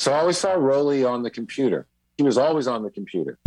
So I always saw Rolly on the computer. He was always on the computer.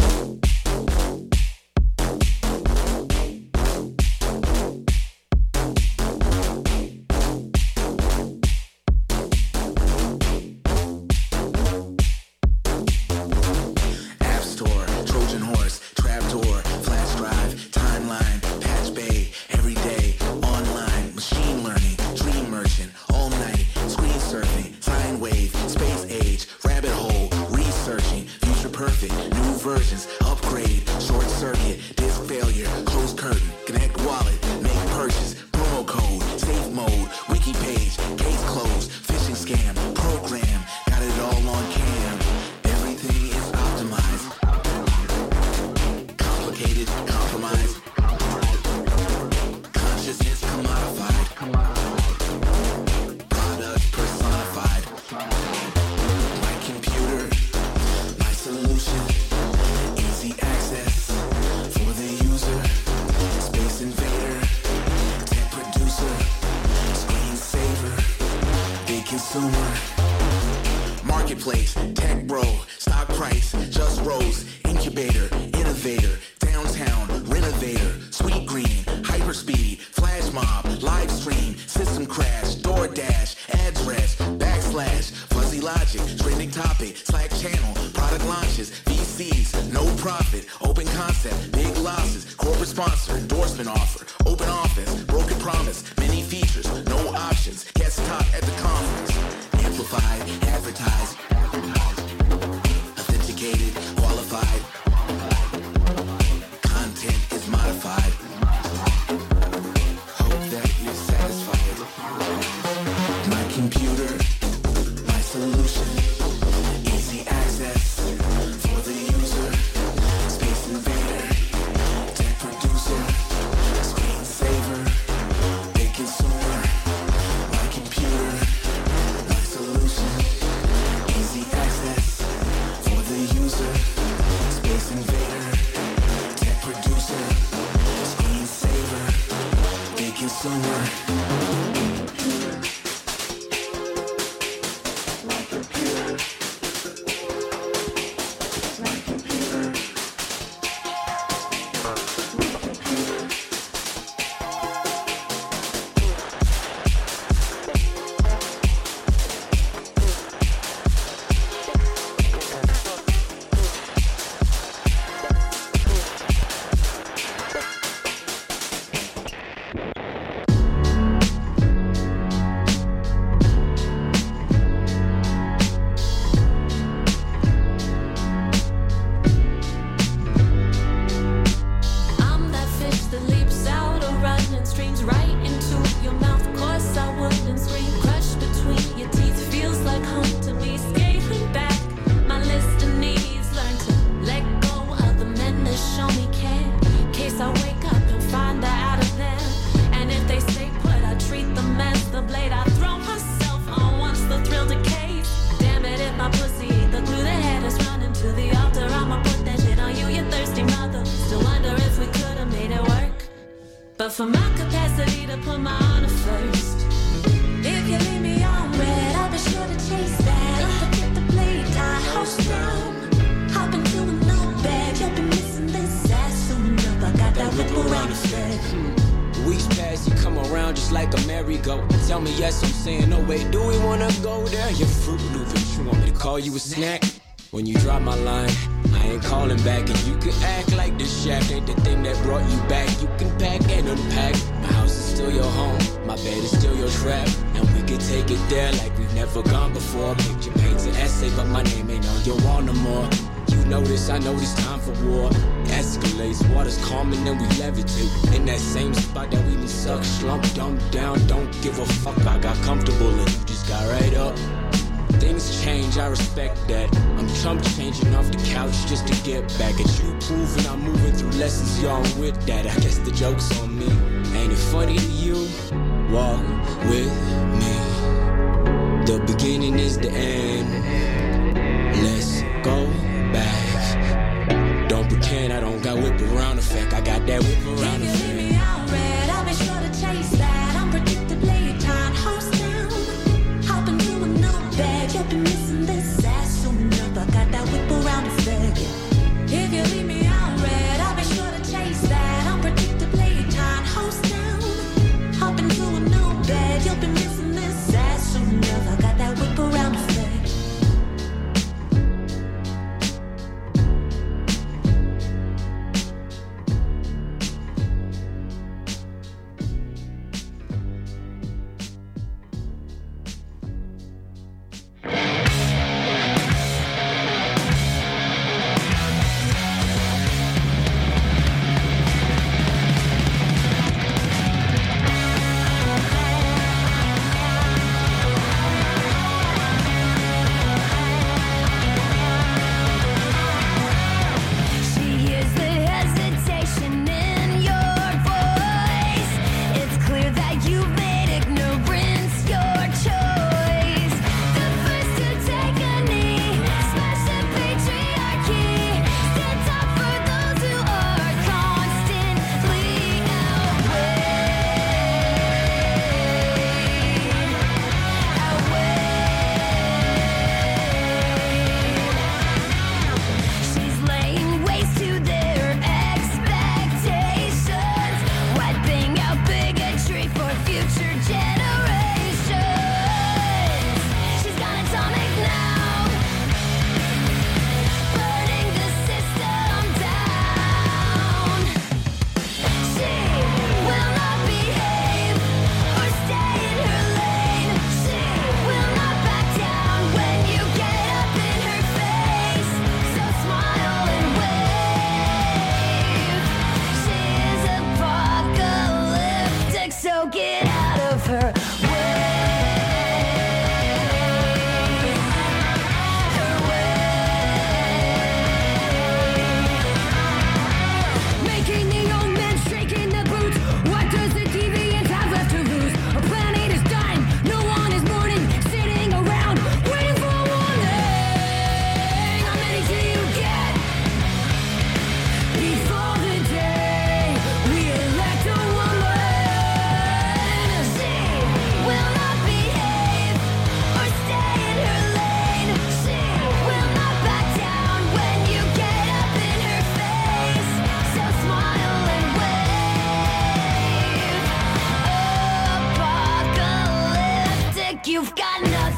For my capacity to put my honor first. If you leave me on red, I'll be sure to chase that. Forget the play, tie house down. Hop into a new bag, you'll be missing this ass soon enough. I got that whip around the set. Weeks pass, you come around just like a merry-go. Tell me yes, I'm saying no. Wait, do we wanna go there? You're Fruit Looping. You want me to call you a snack? When you drop my line, I ain't calling back. And you can act like this shack ain't the thing that brought you back. You can pack and unpack. My house is still your home, my bed is still your trap. And we can take it there like we've never gone before. Picture paints an essay, but my name ain't on your wall no more. You know this, I know this time for war. Escalates, water's calm and then we levitate. In that same spot that we been sucked, slumped, dumped down. Don't give a fuck, I got comfortable and you just got right up. Things change, I respect that. I'm chump changing off the couch just to get back at you. Proving I'm moving through lessons, y'all with that. I guess the joke's on me. Ain't it funny to you? Walk with me. The beginning is the end. Let's go back. Don't pretend I don't got whip around effect. I got that whip around effect. If you leave me out red, I'll be sure to chase that. Unpredictably, time house down. Hop into a new bag, you'll be missing this ass.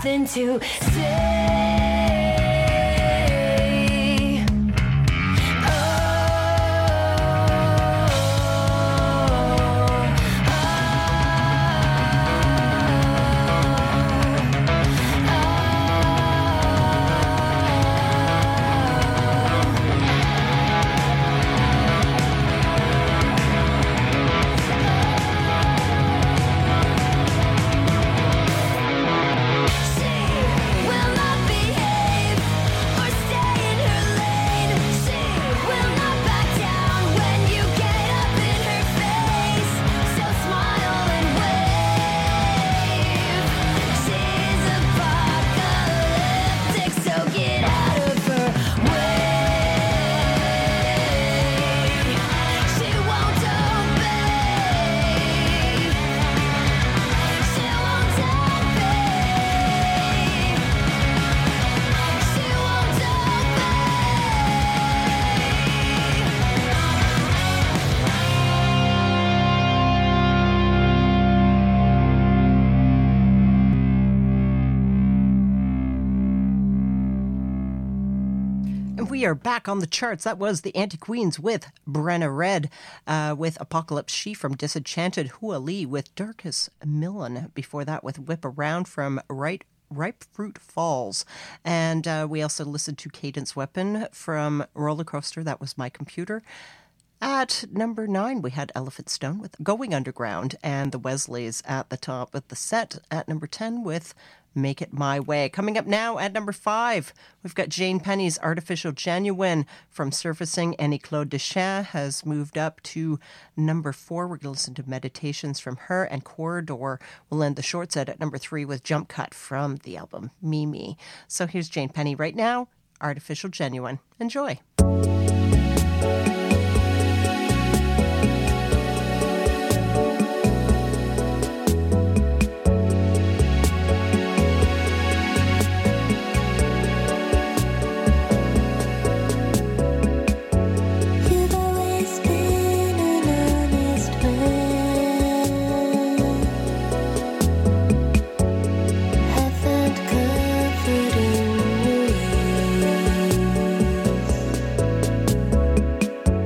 nothing to say. We are back on the charts. That was the Anti-Queens with Brenna Red, with Apocalypse She from Disenchanted, Hua Lee with Darkus Millen. Before that with Whip Around from Ripe Fruit Falls. And we also listened to Cadence Weapon from Roller Coaster. That was My Computer. At number 9, we had Elephant Stone with Going Underground, and the Wesleys at the top with the set. At number 10 with Make It My Way. Coming up now at number 5, we've got Jane Penny's Artificial Genuine from Surfacing. Annie Claude Deschamps has moved up to number 4. We're going to listen to Meditations from her, and Corridor will end the short set at number 3 with Jump Cut from the album Mimi. So here's Jane Penny right now, Artificial Genuine. Enjoy. Comfort in your ease.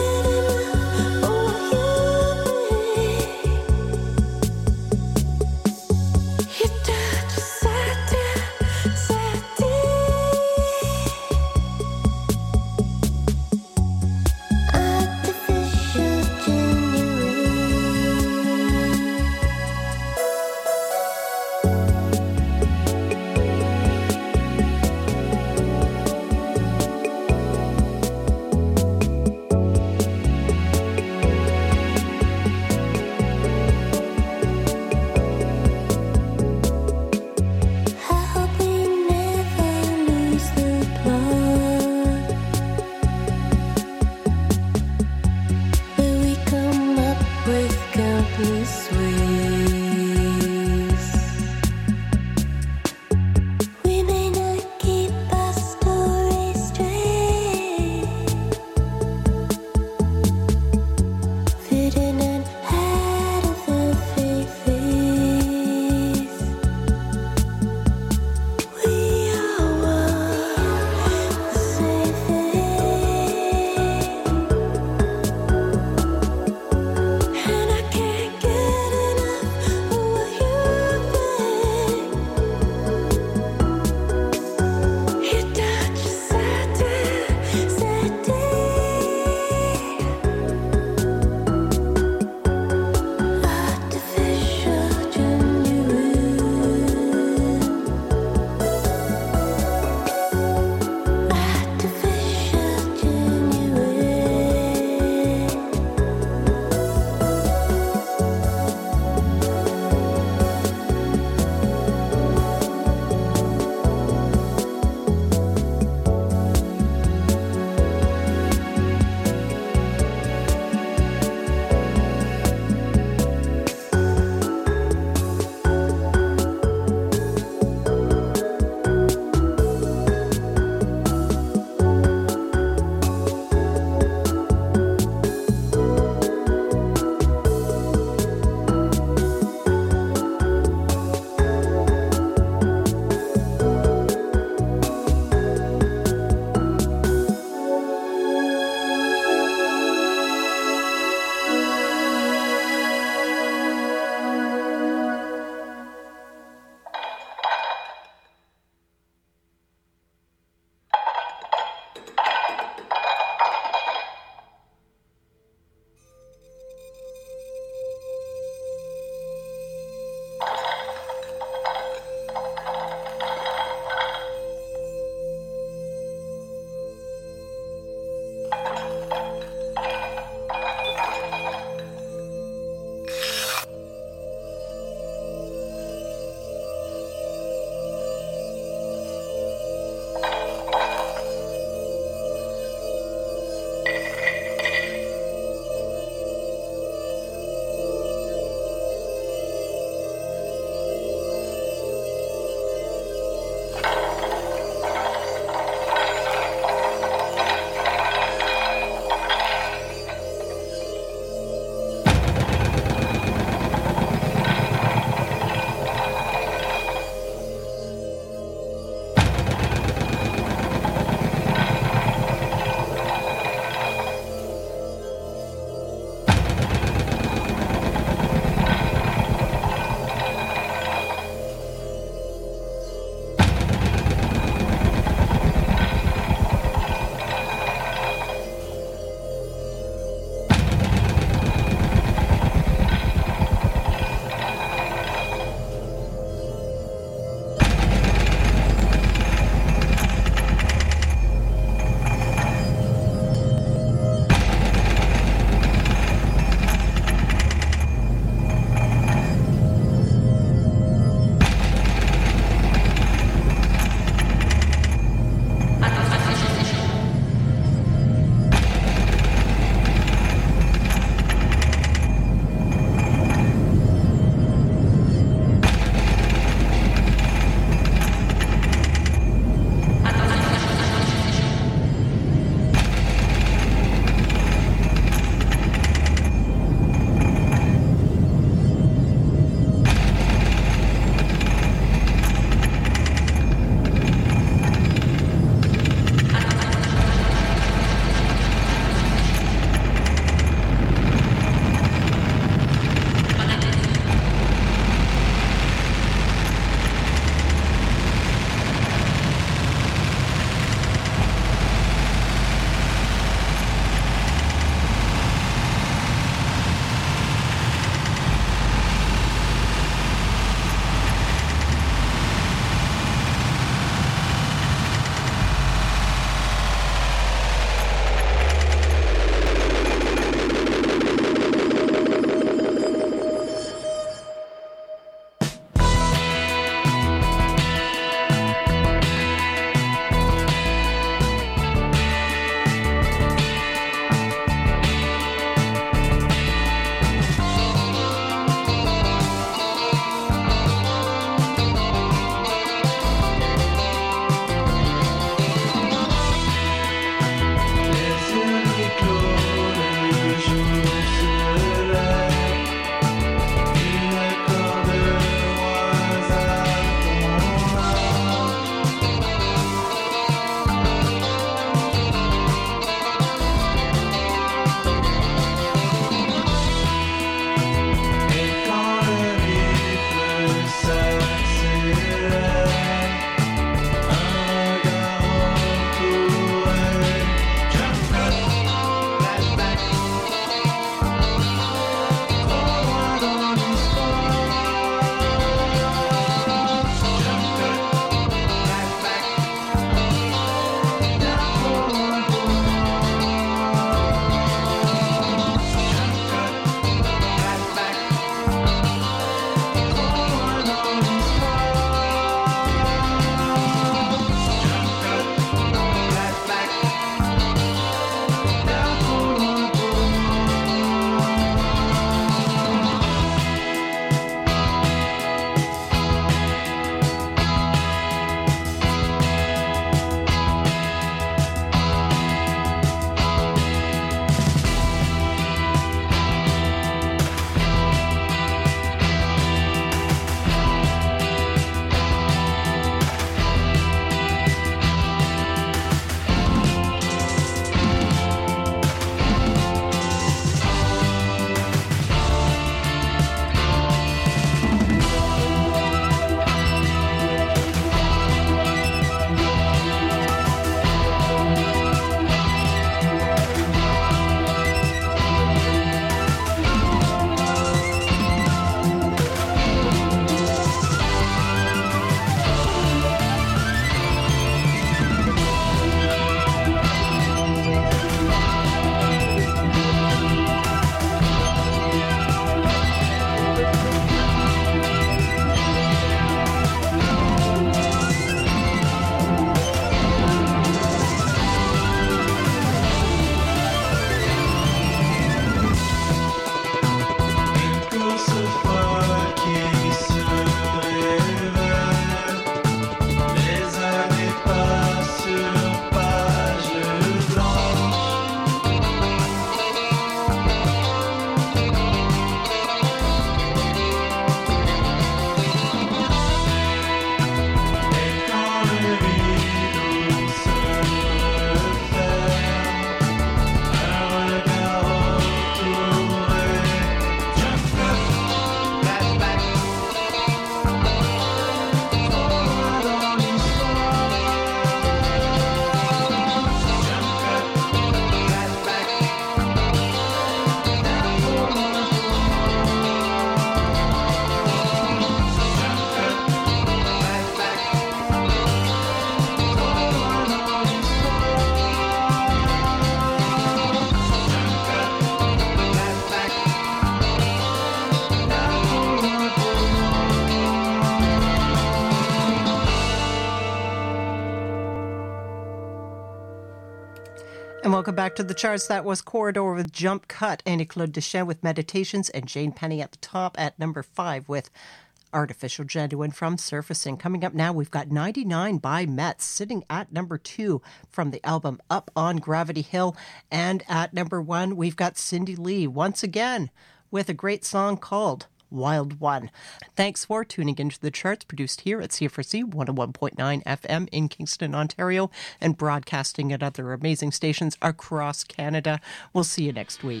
welcome back to the charts. That was Corridor with Jump Cut, Annie-Claude Deschamps with Meditations, and Jane Penny at the top at number 5 with Artificial Genuine from Surfacing. Coming up now, we've got 99 by Metz sitting at number 2 from the album Up on Gravity Hill. And at number 1, we've got Cindy Lee once again with a great song called Wild One. Thanks for tuning into the charts, produced here at CFRC 101.9 FM in Kingston, Ontario, and broadcasting at other amazing stations across Canada. We'll see you next week.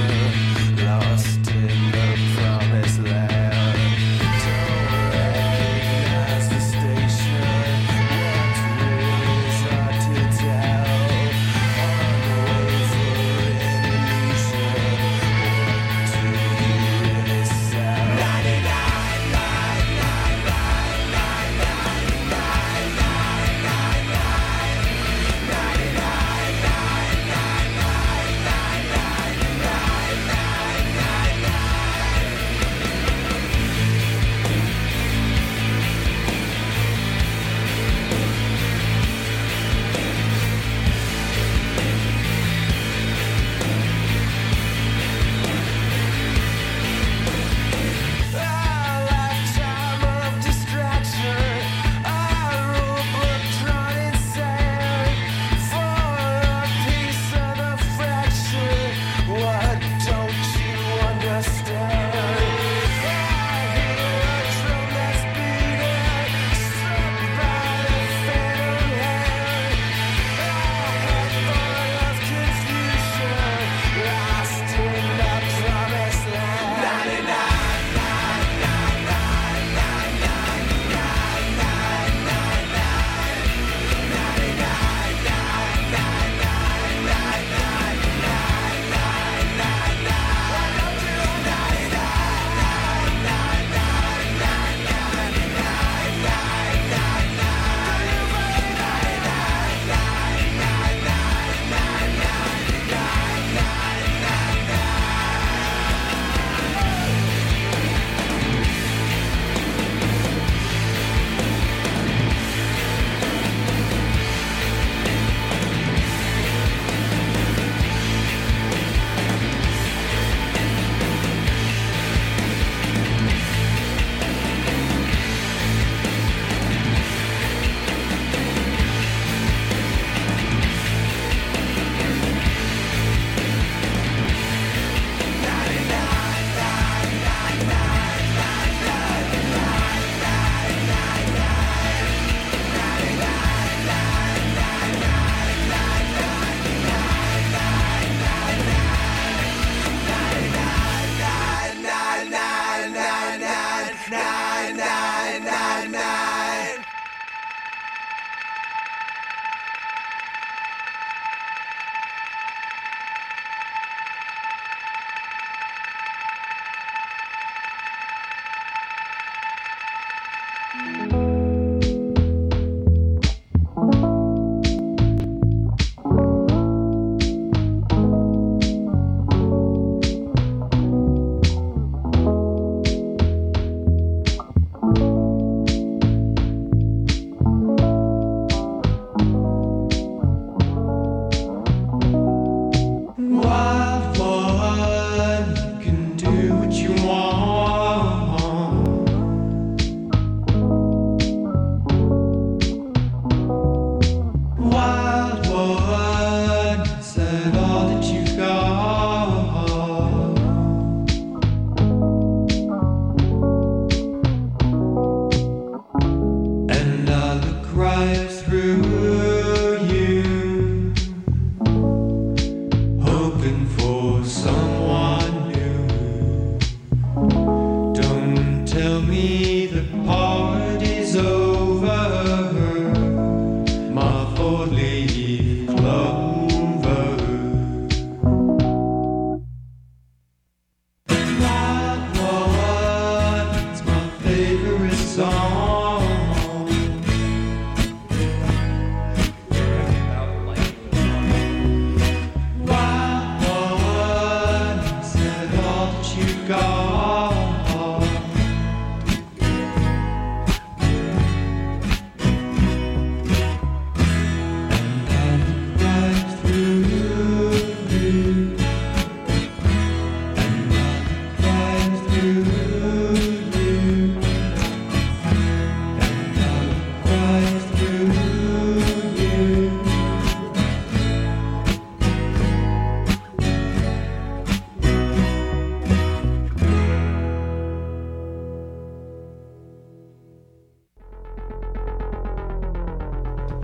Lost in the promised land. Don't let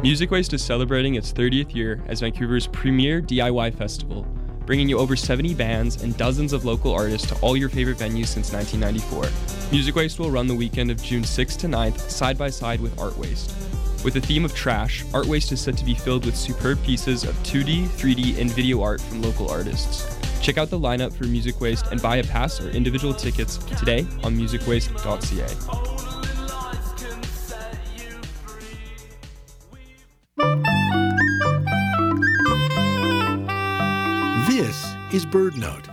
Music Waste is celebrating its 30th year as Vancouver's premier DIY festival, bringing you over 70 bands and dozens of local artists to all your favorite venues since 1994. Music Waste will run the weekend of June 6th to 9th side by side with Art Waste. With the theme of trash, Art Waste is set to be filled with superb pieces of 2D, 3D, and video art from local artists. Check out the lineup for Music Waste and buy a pass or individual tickets today on musicwaste.ca. This is BirdNote.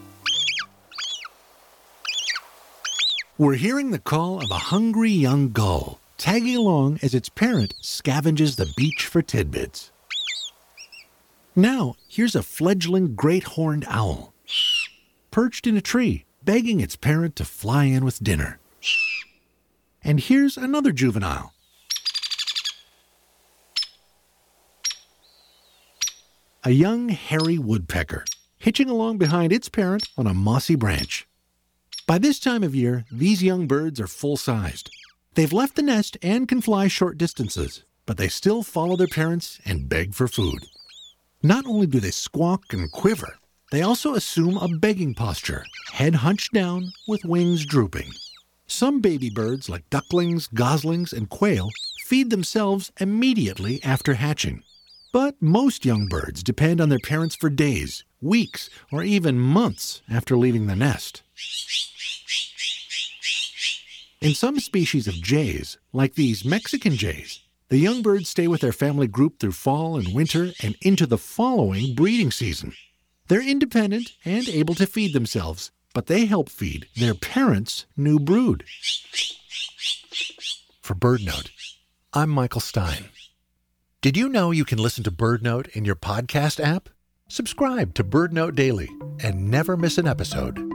We're hearing the call of a hungry young gull, tagging along as its parent scavenges the beach for tidbits. Now, here's a fledgling great horned owl, perched in a tree, begging its parent to fly in with dinner. And here's another juvenile, a young hairy woodpecker, hitching along behind its parent on a mossy branch. By this time of year, these young birds are full-sized. They've left the nest and can fly short distances, but they still follow their parents and beg for food. Not only do they squawk and quiver, they also assume a begging posture, head hunched down with wings drooping. Some baby birds, like ducklings, goslings, and quail, feed themselves immediately after hatching. But most young birds depend on their parents for days, weeks, or even months after leaving the nest. In some species of jays, like these Mexican jays, the young birds stay with their family group through fall and winter and into the following breeding season. They're independent and able to feed themselves, but they help feed their parents' new brood. For BirdNote, I'm Michael Stein. Did you know you can listen to BirdNote in your podcast app? Subscribe to BirdNote Daily and never miss an episode.